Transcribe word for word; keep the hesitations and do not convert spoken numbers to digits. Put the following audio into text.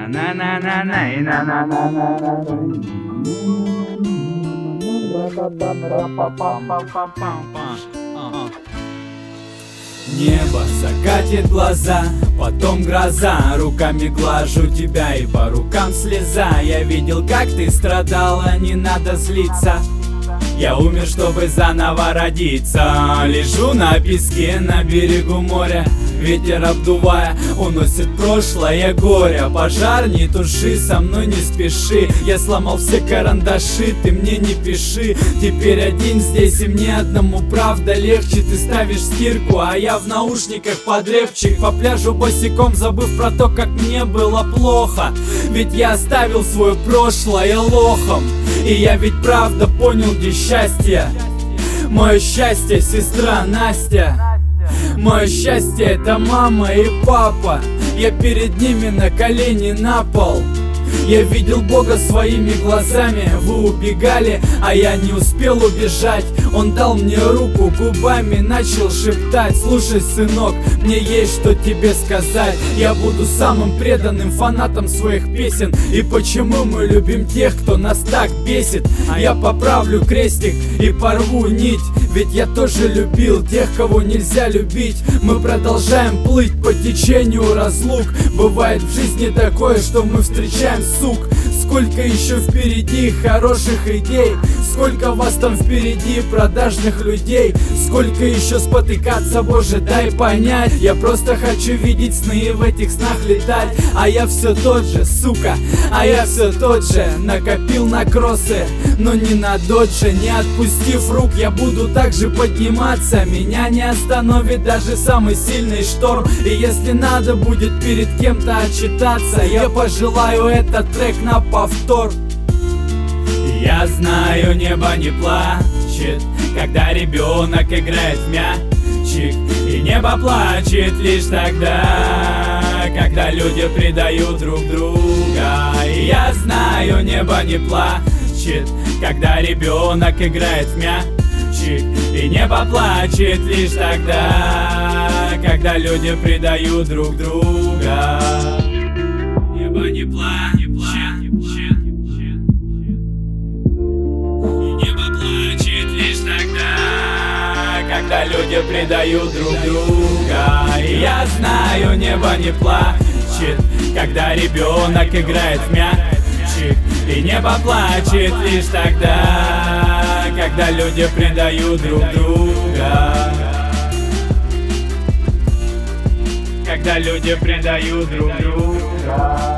Небо закатит глаза, потом гроза. Руками глажу тебя и по рукам слеза. Я видел, как ты страдала, не надо злиться. Я умер, чтобы заново родиться. Лежу на песке на берегу моря. Ветер обдувая, уносит прошлое горе. Пожар не туши, со мной не спеши. Я сломал все карандаши, ты мне не пиши. Теперь один здесь и мне одному правда легче. Ты ставишь стирку, а я в наушниках под рэпчик. По пляжу босиком, забыв про то, как мне было плохо. Ведь я оставил свое прошлое лохом. И я ведь правда понял, где счастье. Мое счастье, сестра Настя. Мое счастье — это мама и папа. Я перед ними на колени на пол. Я видел Бога своими глазами. Вы убегали, а я не успел убежать. Он дал мне руку, губами начал шептать: слушай, сынок, мне есть что тебе сказать. Я буду самым преданным фанатом своих песен. И почему мы любим тех, кто нас так бесит? А я поправлю крестик и порву нить. Ведь я тоже любил тех, кого нельзя любить. Мы продолжаем плыть по течению разлук. Бывает в жизни такое, что мы встречаем сук. Сколько еще впереди хороших идей, сколько вас там впереди продажных людей. Сколько еще спотыкаться, боже, дай понять. Я просто хочу видеть сны и в этих снах летать. А я все тот же, сука, а я все тот же. Накопил на кроссы, но не на додже. Не отпустив рук, я буду также подниматься. Меня не остановит даже самый сильный шторм. И если надо будет перед кем-то отчитаться, я пожелаю этот трек на повтор. Я знаю, небо не плачет, когда ребенок играет в мячик. И небо плачет лишь тогда, когда люди предают друг друга. И я знаю, небо не плачет, когда ребенок играет в мячик. И небо плачет лишь тогда, когда люди предают друг друга. Небо не плачет. Когда люди предают друг друга. И я знаю, небо не плачет, когда ребенок играет в мячик. И небо плачет лишь тогда, когда люди предают друг друга. Когда люди предают друг друга.